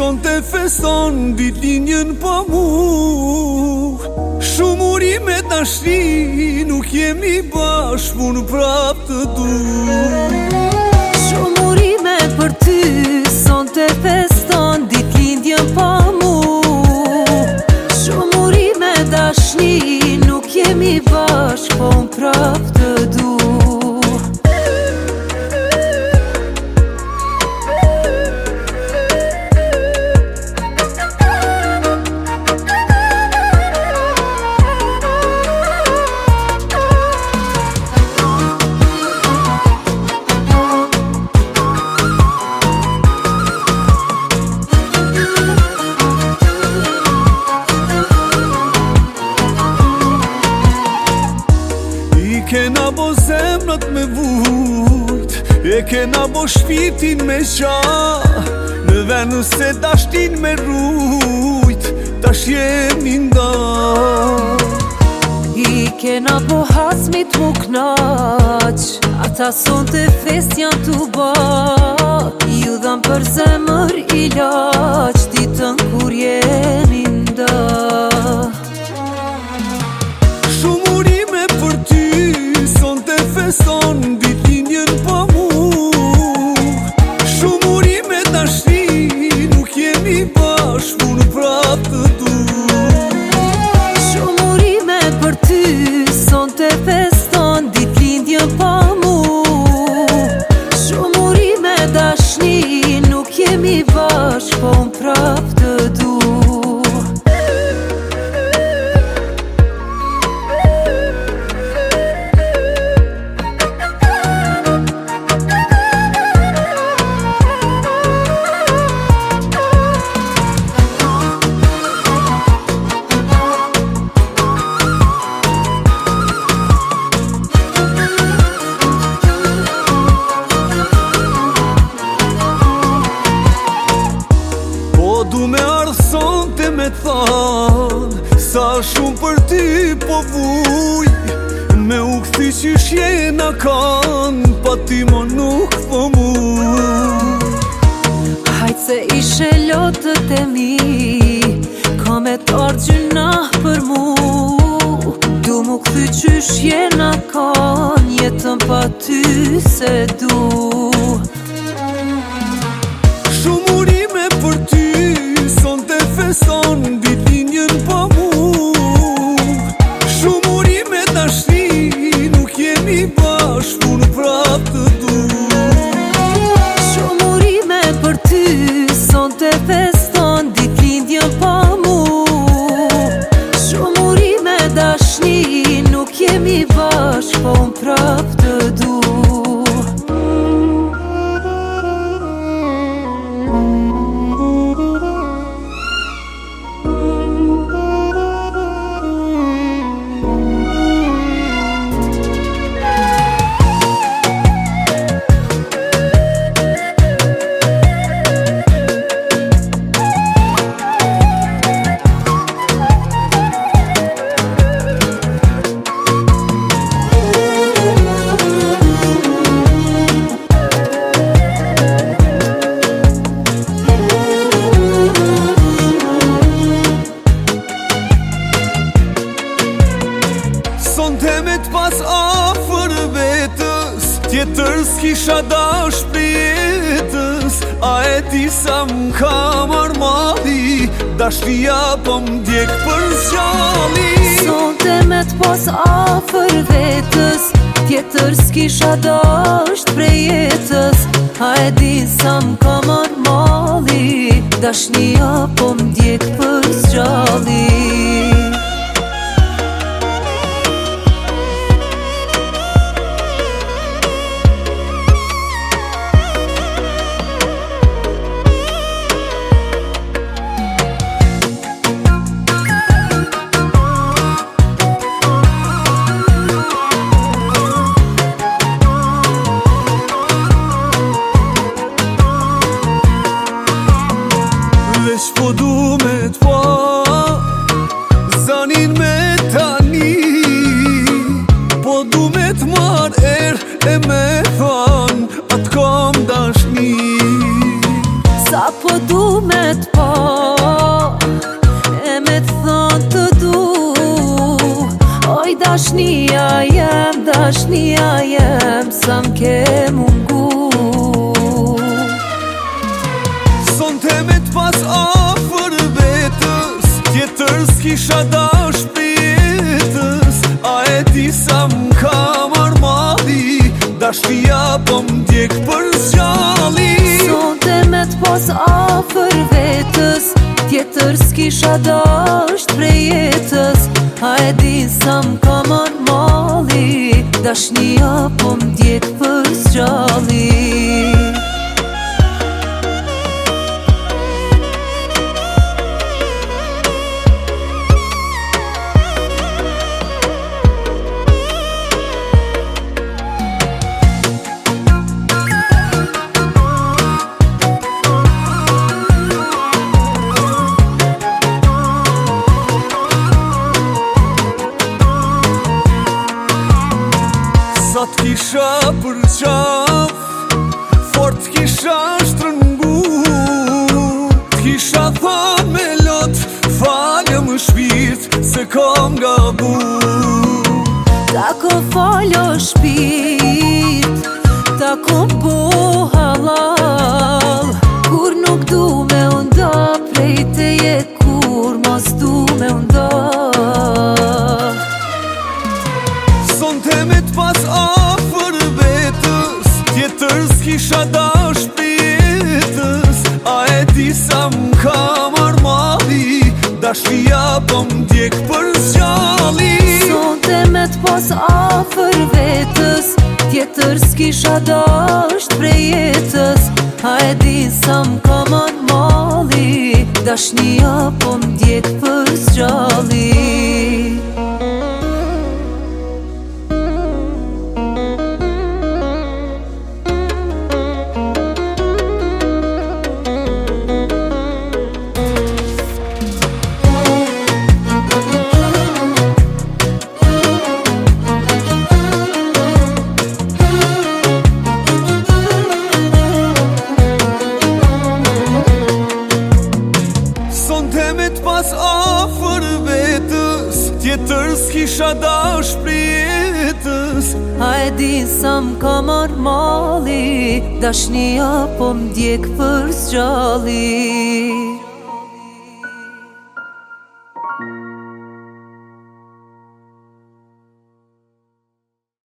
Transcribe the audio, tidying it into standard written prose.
son të feston ditëlindjen pa mu. Shumë urime dashni, nuk jemi bashkë, unë prap të du. Shumë urime për ty, son të feston ditëlindjen pa mu. Shumë urime dashni, nuk jemi bashkë, po unë prap të du. Kena bo zemrat me vujt, e kena bo shpirtin me qa. Në vend se dashtin me rujt, tash jemi nda. I kena bo hasmit mu knaq, ata son të fest janë t'u ba. Ju dham për zemër ilaq, ditën kur jemi nda. Shumë urime për ty, son të feston ditëlindjen pa mu. Shumë urime dashni, nuk jemi bashkë, unë prap të du. Shumë urime për ty, son të feston ditëlindjen pa mu. Shumë urime dashni, nuk jemi bashkë, po unë prap të du. Du me arson të me than, sa shumë për ty po vuj. Me u këthi që shjena kan, pa ti mo nuk po mu. Hajtë se ishe lotët e mi, ka me t'ardh gjynah për mu. Du mu këthy që shjena kan, jetën pa ty se du. Shumë urime për ty, son të feston ditëlindjen pa mu. Shumë urime dashni, nuk jemi bashkë, unë prap të du. Shumë urime për ty, son të feston ditëlindjen pa mu. Shumë urime dashni, nuk jemi bashkë, po unë prap të du. Son temet pas afer vetës, tjetër s'kisha dash për jetës. A e ti sa m'ka marmali, dashnia po m'djek për zgjali. Son temet pas afer vetës, tjetër s'kisha dasht për jetës. A e di sa m'ka marmali, dashnia po m'djek për zgjali. Po du me t'pa zanin me tani, po du me t'mar e me than atë kam dashni. Sa po du me t'pa e me t'thon të du. Oj dashnia jem, sa m'ke mungu. Sonte me t'pas afër vetës, tjetër s'kisha dash pjetës. A e di sa m'ka marr mali, dashnia po m'djek për zgjalli. Sonte me t'pas afër vetës, tjetër s'kisha dash prej jetës. A e di sa m'ka marr mali, dashnia po m'djek për zgjalli. Sa t'kisha për qaf, fort t'kisha shtrëngu. T'kisha thon me lot, falë më shpirt se kam gabu. Ta ko falo shpirt, ta ko bo halal. Kur nuk du me unda prej teje, kur mos du me unda. Sonte me t'pas afër vetës, tjetër s'kisha dash pjetës. A e di sa m'ka marr mali, dashnia po m'djek për zgjalli. Sonte me t'pas afër vetës, tjetër s'kisha dash prej jetës. A e di sa m'ka marr mali, dashnia po m'djek për zgjalli. Pas afër vetës, tjetër s'kisha dash pjetës. A e di sa m'ka marr mali, dashnia po m'djek për zgjalli.